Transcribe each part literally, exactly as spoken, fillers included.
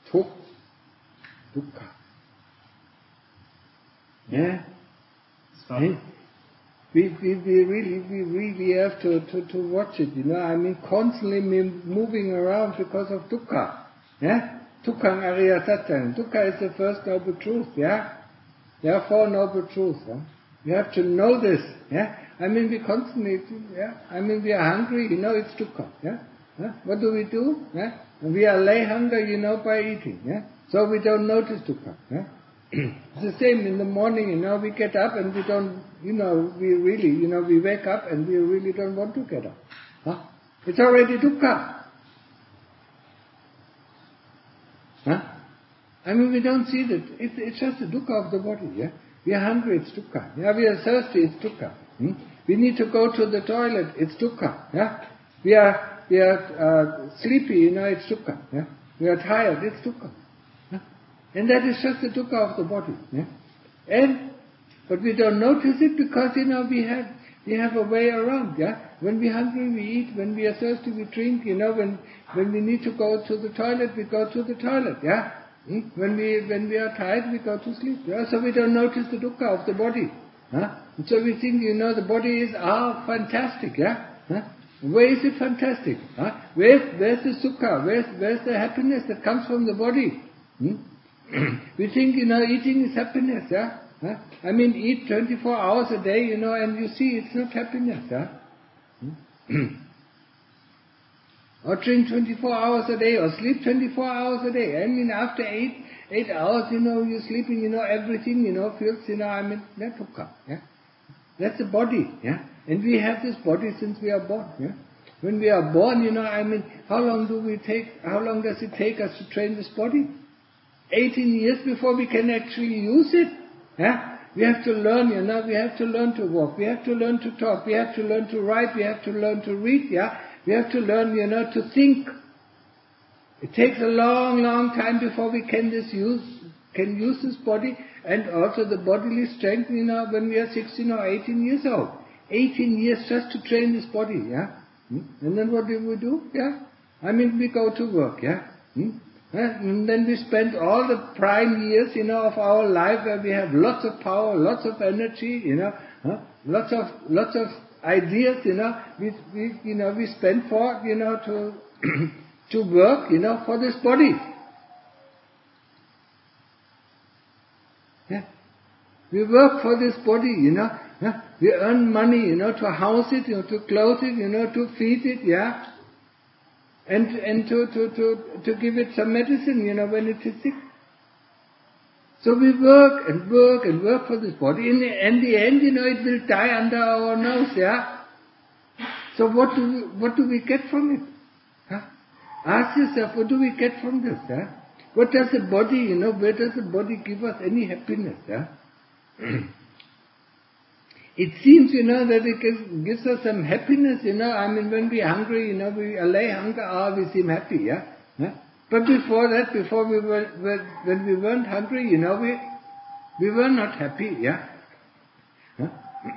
Tuk, dukkha. Yeah? Hey? We, we, we really, we really have to, to, to watch it, you know, I mean, constantly moving around because of dukkha. Yeah? Dukkhang Ariya Satyam. Dukkha is the first noble truth, yeah? There are four noble truths, huh? You have to know this, yeah? I mean, we constantly, yeah? I mean, we are hungry, you know, it's dukkha, yeah? Huh? What do we do? Yeah? We allay hunger, you know, by eating, yeah? So we don't notice dukkha, yeah? It's the same in the morning, you know, we get up and we don't, you know, we really, you know, we wake up and we really don't want to get up. Huh? It's already dukkha. Huh? I mean, we don't see that. It's, it's just the dukkha of the body, yeah? We are hungry, it's dukkha. Yeah, we are thirsty, it's dukkha. Hmm? We need to go to the toilet, it's dukkha, yeah? We are, we are uh, sleepy, you know, it's dukkha, yeah? We are tired, it's dukkha. And that is just the dukkha of the body. Yeah? And, but we don't notice it because, you know, we have, we have a way around, yeah? When we're hungry, we eat. When we are thirsty, we drink, you know. When, when we need to go to the toilet, we go to the toilet, yeah? Hmm? When we, when we are tired, we go to sleep, yeah? So we don't notice the dukkha of the body, huh? And so we think, you know, the body is, ah, fantastic, yeah? Huh? Where is it fantastic? Huh? Where's, where's the sukha? Where's, where's the happiness that comes from the body? Hmm? We think, you know, eating is happiness, yeah? Huh? I mean, eat twenty-four hours a day, you know, and you see it's not happiness, yeah? Or drink twenty-four hours a day, or sleep twenty-four hours a day. I mean, after eight, eight hours, you know, you're sleeping, you know, everything, you know, feels, you know, I mean, that's dukkha, yeah? That's the body, yeah? And we have this body since we are born, yeah? When we are born, you know, I mean, how long do we take, how long does it take us to train this body? eighteen years before we can actually use it. Yeah? We have to learn, you know, we have to learn to walk, we have to learn to talk, we have to learn to write, we have to learn to read, yeah? We have to learn, you know, to think. It takes a long, long time before we can this use, can use this body, and also the bodily strength, you know, when we are sixteen or eighteen years old. eighteen years just to train this body, yeah? Hmm? And then what do we do? Yeah? I mean, we go to work, yeah? Hmm? And then we spend all the prime years, you know, of our life where we have lots of power, lots of energy, you know, huh? lots of lots of ideas, you know. We, we you know we spend for, you know, to to work, you know, for this body. Yeah. We work for this body, you know. Huh? We earn money, you know, to house it, you know, to clothe it, you know, to feed it, yeah. And and to, to, to, to give it some medicine, you know, when it is sick. So we work and work and work for this body. In the, in the end, you know, it will die under our nose, yeah? So what do we, what do we get from it? Huh? Ask yourself, what do we get from this, yeah? What does the body, you know, where does the body give us any happiness, yeah? It seems, you know, that it gives, gives us some happiness, you know. I mean, when we are hungry, you know, we allay hunger, ah, we seem happy, yeah? Huh? But before that, before we were, when we weren't hungry, you know, we we were not happy, yeah? Huh?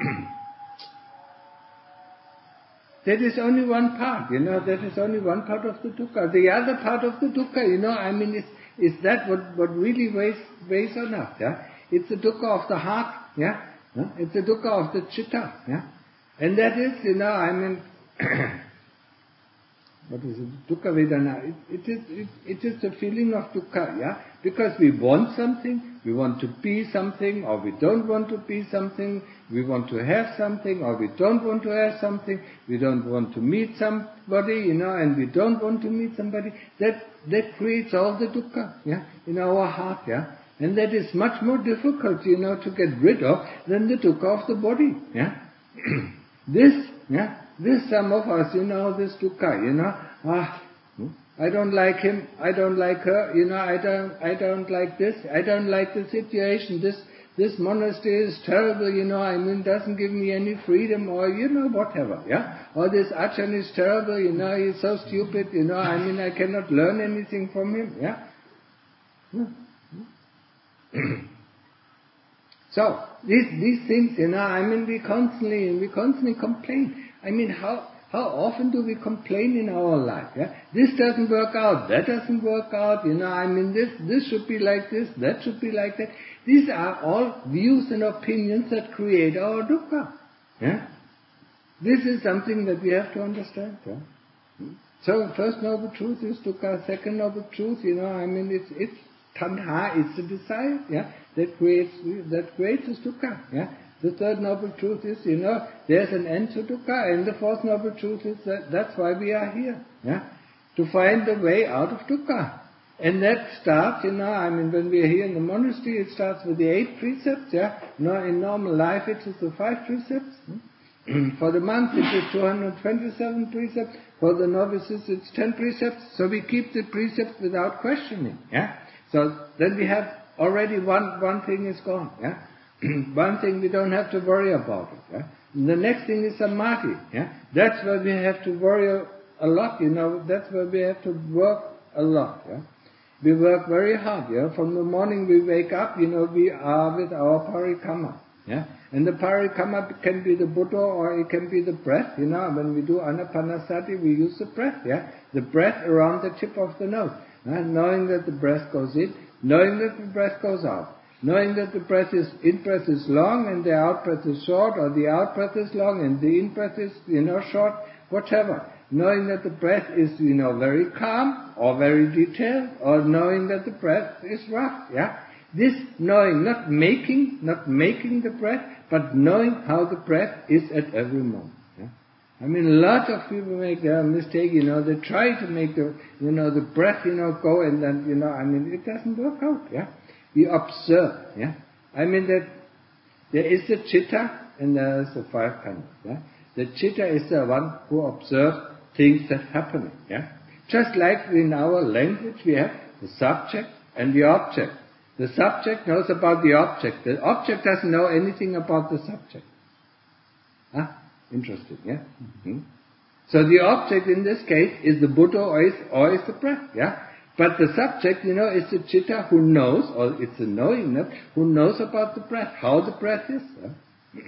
That is only one part, you know, that is only one part of the dukkha. The other part of the dukkha, you know, I mean, is, is that what, what really weighs, weighs on us, yeah? It's the dukkha of the heart, yeah? Huh? It's the dukkha of the chitta, yeah? And that is, you know, I mean, what is it? Dukkha Vedana. It, it is it, it is the feeling of dukkha, yeah? Because we want something, we want to be something, or we don't want to be something, we want to have something, or we don't want to have something, we don't want to meet somebody, you know, and we don't want to meet somebody. That that creates all the dukkha, yeah, in our heart, yeah? And that is much more difficult, you know, to get rid of than the dukkha of the body, yeah? This, yeah? This, some of us, you know, this dukkha, you know, ah, I don't like him, I don't like her, you know, I don't, I don't like this, I don't like the situation, this, this monastery is terrible, you know, I mean, doesn't give me any freedom, or, you know, whatever, yeah? Or this Achan is terrible, you know, he's so stupid, you know, I mean, I cannot learn anything from him, yeah? So, these, these things, you know, I mean, we constantly, we constantly complain. I mean, how, How often do we complain in our life? Yeah? This doesn't work out, that doesn't work out, you know, I mean this, this should be like this, that should be like that. These are all views and opinions that create our dukkha. Yeah? This is something that we have to understand. Yeah? So first noble truth is dukkha, second noble truth, you know, I mean it's, it's tanha, it's the desire, yeah, that creates, that creates this dukkha, yeah. The third noble truth is, you know, there's an end to dukkha, and the fourth noble truth is that that's why we are here, yeah, to find the way out of dukkha. And that starts, you know, I mean, when we are here in the monastery, it starts with the eight precepts, yeah. No, in normal life it is the five precepts. For the monks it is two hundred twenty-seven precepts. For the novices it's ten precepts. So we keep the precepts without questioning, yeah. So then we have already one one thing is gone, yeah. One thing we don't have to worry about it. Yeah? The next thing is samadhi. Yeah? That's where we have to worry a lot. You know, that's where we have to work a lot. Yeah? We work very hard. Yeah? From the morning we wake up, you know, we are with our parikama. Yeah? And the parikama can be the Buddha or it can be the breath. You know, when we do anapanasati, we use the breath. Yeah? The breath around the tip of the nose. Yeah? Knowing that the breath goes in, knowing that the breath goes out. Knowing that the breath is, in-breath is long and the out-breath is short, or the out-breath is long and the in-breath is, you know, short, whatever. Knowing that the breath is, you know, very calm or very detailed, or knowing that the breath is rough, yeah? This knowing, not making, not making the breath, but knowing how the breath is at every moment. Yeah? I mean, a lot of people make a mistake, you know, they try to make the, you know, the breath, you know, go and then, you know, I mean, it doesn't work out, yeah? We observe, yeah. I mean that there is the chitta and there is the five khandhas, yeah. The chitta is the one who observes things that happen, yeah. Just like in our language we have the subject and the object. The subject knows about the object. The object doesn't know anything about the subject. Ah, interesting, yeah. Mm-hmm. So the object in this case is the Buddha or is, or is the breath, yeah. But the subject, you know, is the chitta who knows, or it's the knowingness, who knows about the breath, how the breath is. Huh?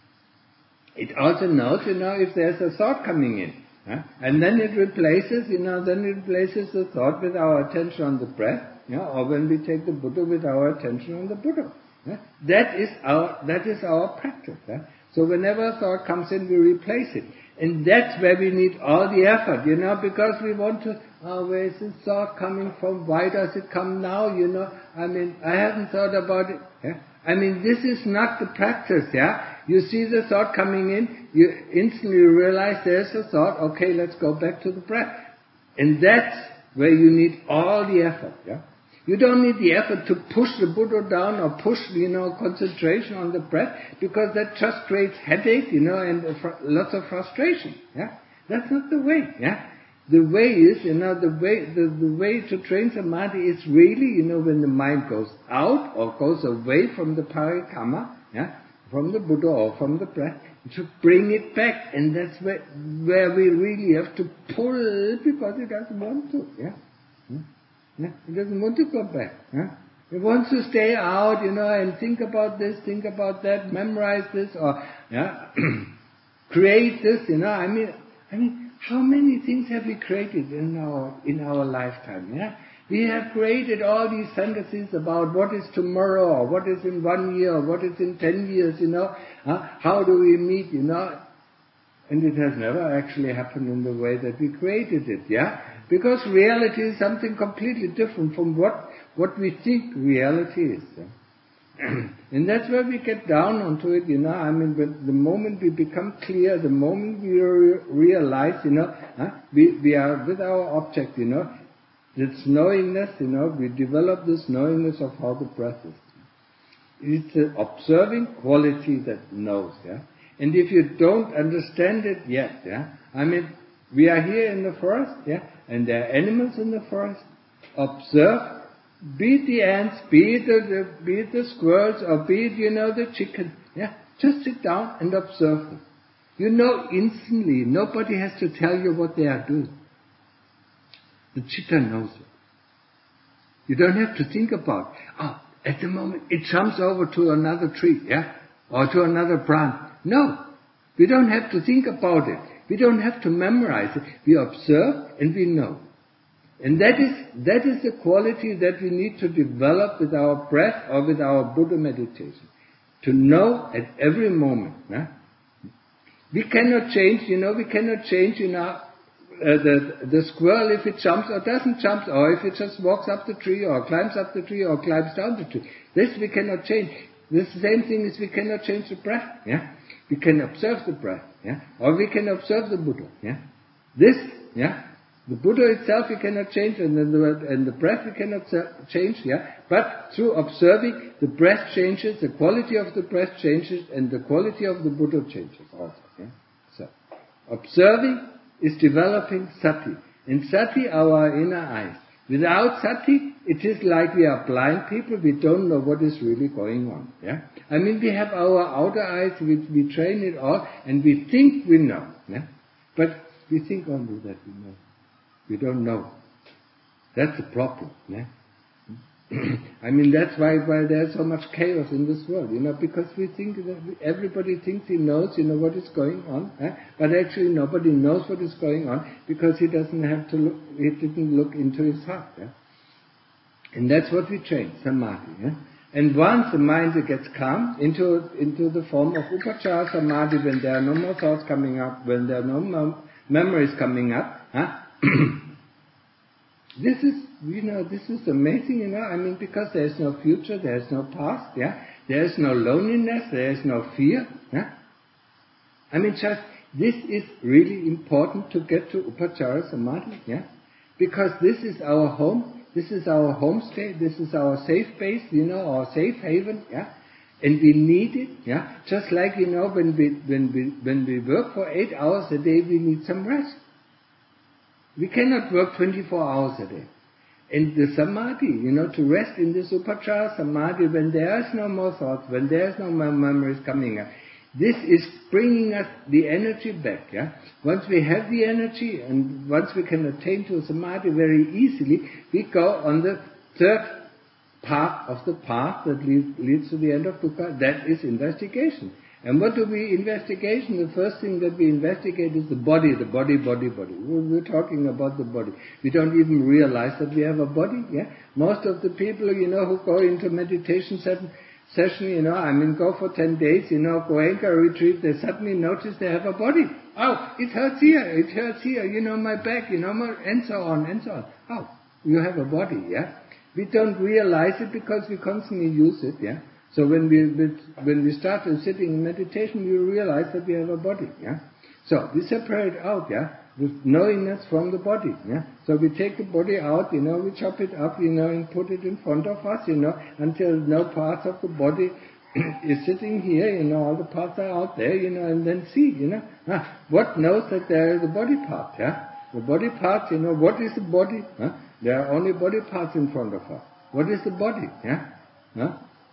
It also knows, you know, if there's a thought coming in. Huh? And then it replaces, you know, then it replaces the thought with our attention on the breath, you know, or when we take the Buddha with our attention on the Buddha. Huh? That is our, that is our practice. Huh? So whenever a thought comes in, we replace it. And that's where we need all the effort, you know, because we want to, oh, where is this thought coming from? Why does it come now, you know? I mean, I haven't thought about it. Yeah? I mean, this is not the practice, yeah? You see the thought coming in, you instantly realize there's a thought, okay, let's go back to the breath. And that's where you need all the effort, yeah? You don't need the effort to push the Buddha down or push, you know, concentration on the breath, because that just creates headache, you know, and fr- lots of frustration. Yeah, that's not the way. Yeah, the way is, you know, the way the, the way to train samadhi is really, you know, when the mind goes out or goes away from the parikama, yeah, from the Buddha or from the breath, to bring it back, and that's where where we really have to pull it because it doesn't want to. Yeah. yeah? Yeah? It doesn't want to go back. Yeah? It wants to stay out, you know, and think about this, think about that, memorize this, or yeah, create this, you know. I mean, I mean, how many things have we created in our in our lifetime? Yeah, we have created all these fantasies about what is tomorrow, or what is in one year, or what is in ten years, you know. Huh? How do we meet, you know? And it has never actually happened in the way that we created it, yeah? Because reality is something completely different from what, what we think reality is. Yeah? And that's where we get down onto it, you know. I mean, when the moment we become clear, the moment we re- realize, you know, huh, we, we are with our object, you know, this knowingness, you know, we develop this knowingness of how the breath is. It's an observing quality that knows, yeah. And if you don't understand it yet, yeah, I mean, we are here in the forest, yeah, and there are animals in the forest. Observe, be it the ants, be it the, the, be it the squirrels, or be it, you know, the chicken, yeah. Just sit down and observe them. You know instantly, nobody has to tell you what they are doing. The chitta knows it. You don't have to think about, oh, at the moment it jumps over to another tree, yeah, or to another plant. No, we don't have to think about it. We don't have to memorize it. We observe and we know. And that is, that is the quality that we need to develop with our breath or with our Buddha meditation. To know at every moment. Nah? We cannot change, you know, we cannot change, you know, Uh, the, the squirrel if it jumps or doesn't jump, or if it just walks up the tree or climbs up the tree or climbs down the tree. This we cannot change. This same thing is we cannot change the breath. Yeah, we can observe the breath. Yeah, or we can observe the Buddha. Yeah, this. Yeah, the Buddha itself we cannot change, and then the and the breath we cannot change. Yeah, but through observing, the breath changes, the quality of the breath changes, and the quality of the Buddha changes also. Yeah, so observing is developing sati. And sati, our inner eyes. Without sati, it is like we are blind people, we don't know what is really going on. Yeah? I mean, we have our outer eyes, we, we train it all, and we think we know. Yeah? But we think only that we know. We don't know. That's the problem. Yeah? I mean, that's why, why there's so much chaos in this world, you know, because we think that everybody thinks he knows, you know, what is going on, eh? But actually nobody knows what is going on because he doesn't have to look, he didn't look into his heart, yeah? And that's what we train, samadhi, yeah? And once the mind gets calm into, into the form of upachara samadhi, when there are no more thoughts coming up, when there are no more memories coming up, huh? This is, you know, this is amazing, you know, I mean, because there is no future, there is no past, yeah, there is no loneliness, there is no fear, yeah. I mean, just, this is really important to get to Upachara Samadhi, yeah, because this is our home, this is our homestay, this is our safe base, you know, our safe haven, yeah, and we need it, yeah, just like, you know, when we, when we, when we work for eight hours a day, we need some rest. We cannot work twenty-four hours a day. And the samadhi, you know, to rest in this upachara samadhi, when there is no more thoughts, when there is no more memories coming up, this is bringing us the energy back, yeah. Once we have the energy, and once we can attain to samadhi very easily, we go on the third part of the path that leads, leads to the end of dukkha, that is investigation. And what do we investigation? The first thing that we investigate is the body, the body, body, body. We're talking about the body. We don't even realize that we have a body, yeah? Most of the people, you know, who go into meditation session, session, you know, I mean, go for ten days, you know, Goenka retreat, they suddenly notice they have a body. Oh, it hurts here, it hurts here, you know, my back, you know, and so on, and so on. Oh, you have a body, yeah? We don't realize it because we constantly use it, yeah? So when we when we start sitting in meditation, we realize that we have a body. Yeah. So we separate out, yeah, the knowingness from the body. Yeah. So we take the body out, you know, we chop it up, you know, and put it in front of us, you know, until no parts of the body is sitting here, you know, all the parts are out there, you know, and then see, you know, ah, what knows that there is a body part? Yeah. The body parts, you know, what is the body? Huh? There are only body parts in front of us. What is the body? Yeah. Huh?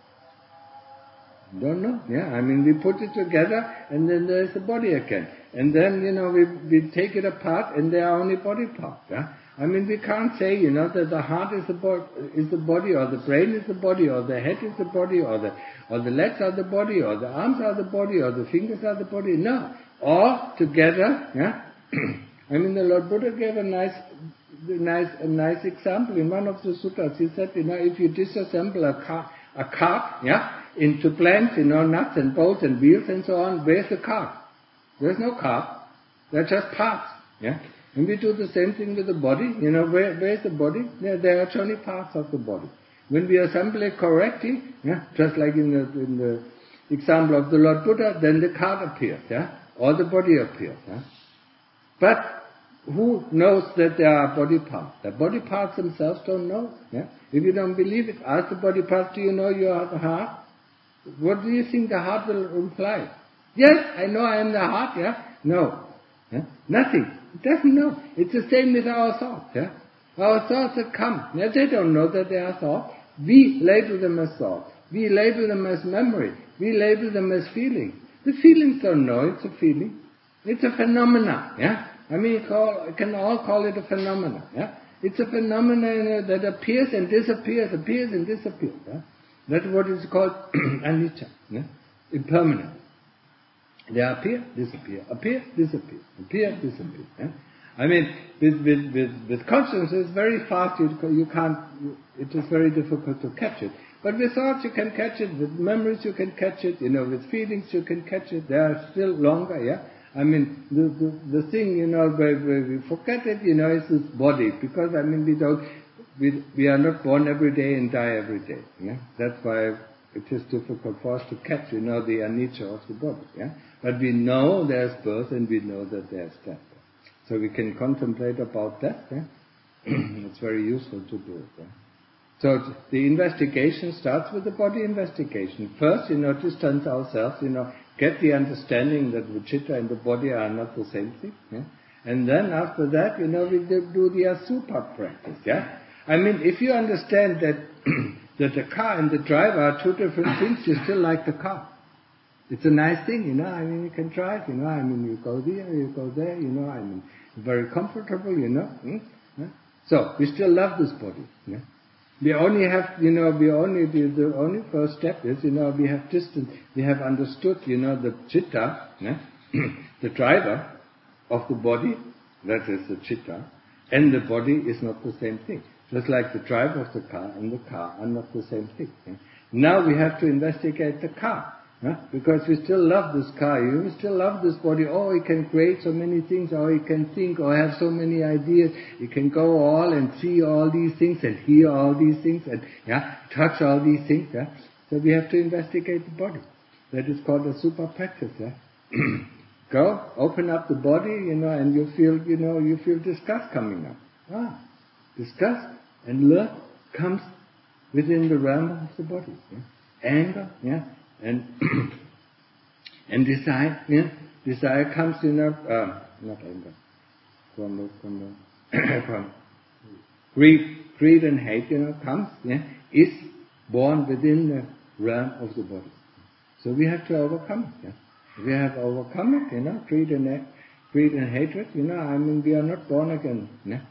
Don't know, yeah. I mean, we put it together, and then there's the body again. And then, you know, we we take it apart, and there are only body parts, yeah. I mean, we can't say, you know, that the heart is the, bo- is the body, or the brain is the body, or the head is the body, or the or the legs are the body, or the arms are the body, or the fingers are the body. No, all together, yeah. I mean, the Lord Buddha gave a nice, nice, a nice example in one of the suttas. He said, you know, if you disassemble a car, a cart, yeah, into planks, you know, nuts and bolts and wheels and so on, where's the car? There's no car. They're just parts, yeah. And we do the same thing with the body, you know, where, where's the body? There, there are only parts of the body. When we assemble it correctly, yeah, just like in the, in the example of the Lord Buddha, then the cart appears, yeah, or the body appears, yeah. But who knows that there are body parts? The body parts themselves don't know, yeah. If you don't believe it, ask the body parts, do you know you are the heart? What do you think the heart will imply? Yes, I know I am the heart, yeah? No. Yeah? Nothing. It doesn't know. It's the same with our thoughts, yeah? Our thoughts that come, yeah, they don't know that they are thoughts. We label them as thoughts. We label them as memory. We label them as feelings. The feelings don't know it's a feeling. It's a phenomena, yeah? I mean, you call, you can all call it a phenomena, yeah? It's a phenomenon that appears and disappears, appears and disappears, yeah? That's what is called anicca, yeah? Impermanent. They appear, disappear, appear, disappear, appear, disappear. Yeah? I mean, with, with, with, with consciousness, it's very fast, you, you can't, you, it is very difficult to catch it. But with thoughts you can catch it, with memories you can catch it, you know, with feelings you can catch it, they are still longer, yeah? I mean, the, the, the thing, you know, where, where we forget it, you know, is this body, because, I mean, we don't, we, we are not born every day and die every day, yeah? That's why it is difficult for us to catch, you know, the anicca of the body, yeah? But we know there's birth and we know that there's death. So we can contemplate about that, yeah? It's very useful to do it, yeah? So the investigation starts with the body investigation. First, you know, distance ourselves, you know, get the understanding that the chitta and the body are not the same thing, yeah? And then after that, you know, we do the asubha practice, yeah? I mean, if you understand that that the car and the driver are two different things, you still like the car. It's a nice thing, you know, I mean, you can drive, you know, I mean, you go there, you go there, you know, I mean, very comfortable, you know. Hmm? Yeah? So, we still love this body, yeah? We only have, you know, we only, the, the only first step is, you know, we have distance, we have understood, you know, the chitta, yeah? The driver of the body, that is the chitta, and the body is not the same thing. Just like the driver of the car and the car are not the same thing. Yeah? Now we have to investigate the car. Huh? Because we still love this car, you still love this body. Oh, it can create so many things, or it can think, or have so many ideas. It can go all and see all these things, and hear all these things, and yeah, touch all these things. Yeah? So we have to investigate the body. That is called a super practice. Yeah? Go, open up the body, you know, and you feel, you know, you feel disgust coming up. Ah, disgust and love comes within the realm of the body. Yeah? Anger, yeah. And and desire, yeah, desire comes in a uh, not anger, from the, from the from greed, greed and hate, you know, comes, yeah, is born within the realm of the body. So we have to overcome it. Yeah? We have overcome it, you know, greed and greed and hatred. You know, I mean, we are not born again. Yeah?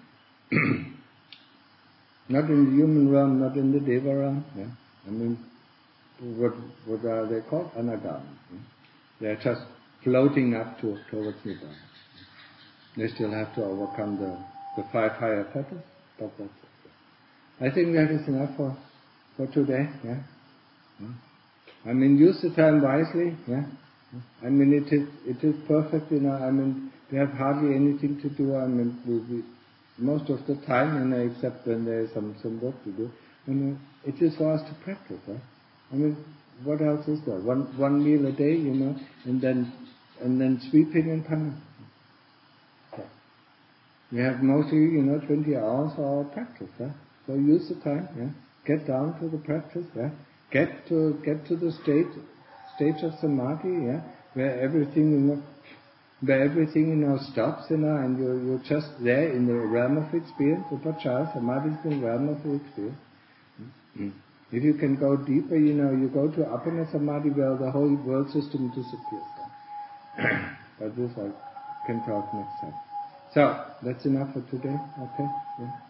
Not in the human realm, not in the deva realm. Yeah? I mean. What what are they called? Anagami. They are just floating up to, towards Nibbana. They still have to overcome the, the five higher petals, but that's it. I think that is enough for, for today. Yeah? I mean, use the time wisely. Yeah? I mean, it is it is perfect. You know, I mean, we have hardly anything to do. I mean, we, we, most of the time, you know, except when there is some some work to do. I mean, it is for us to practice. Right? I mean, what else is there? One one meal a day, you know, and then and then sweeping and coming. Okay. We have mostly, you know, twenty hours for our practice. Huh? So use the time. Yeah? Get down to the practice. Yeah? Get to get to the state stage of samadhi. Yeah? Where everything, you know, where everything, you know, stops, you know, and you you're just there in the realm of experience. Upachara samadhi is the realm of experience. Mm-hmm. If you can go deeper, you know, you go to Appana Samadhi where the whole world system disappears. But this I can talk next time. So, that's enough for today, okay? Yeah.